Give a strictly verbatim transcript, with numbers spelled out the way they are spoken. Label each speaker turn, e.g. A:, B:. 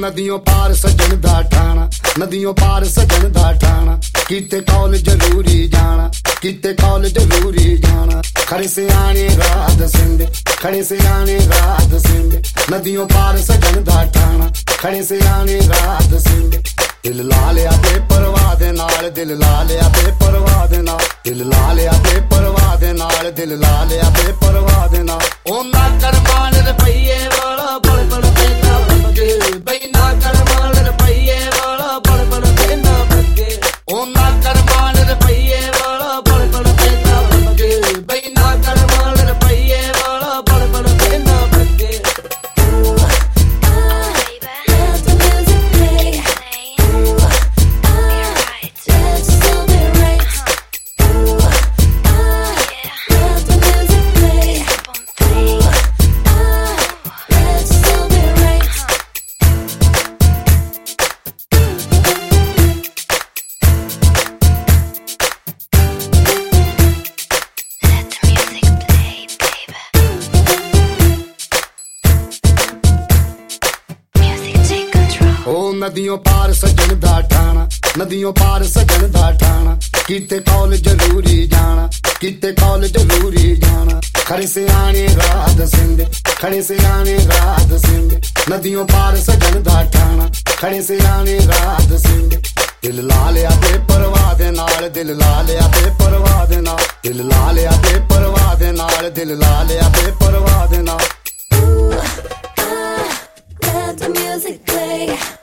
A: नदियों पार सजन दा ठाणा, नदियों पार सजन दा ठाणा, कीते कौल जरूरी जाना, कीते कौल जरूरी जाना। खड़े से आने रात सिंध, खड़े से आने रात सिंध, नदियों पार सजन दा ठाणा, खड़े से आने रात सिंध। दिल ला लिया ते परवाह दे नाल, दिल ला लिया ते परवाह दे नाल, दिल ला लिया ते परवाह दे नाल, दिल ला लिया ते परवाह दे नाल। ओ ना कर मान रुपये वाला बड़ बड़ बेना बगे, बई ना कर मान रुपये वाला बड़ बड़ बेना बगे। ओ ना कर मान रुपये वाला बड़ बड़ बेना बगे, बई ना कर मान रुपये वाला बड़ बड़ बेना बगे। नदियों पार सजन दा ठाणा, नदियों पार सजन दा ठाणा, कीते कौल जरूरी जाना, कीते कौल जरूरी जाना। खड़े से आने रात सिंध, खड़े से आने रात सिंध, नदियों पार सजन दा ठाणा, खड़े से आने रात सिंध। दिल ला लिया ते परवाह दे नाल, दिल ला लिया ते परवाह दे नाल, दिल ला लिया ते परवाह दे नाल, दिल ला लिया ते परवाह दे नाल।
B: Ooh, ah, let the music play.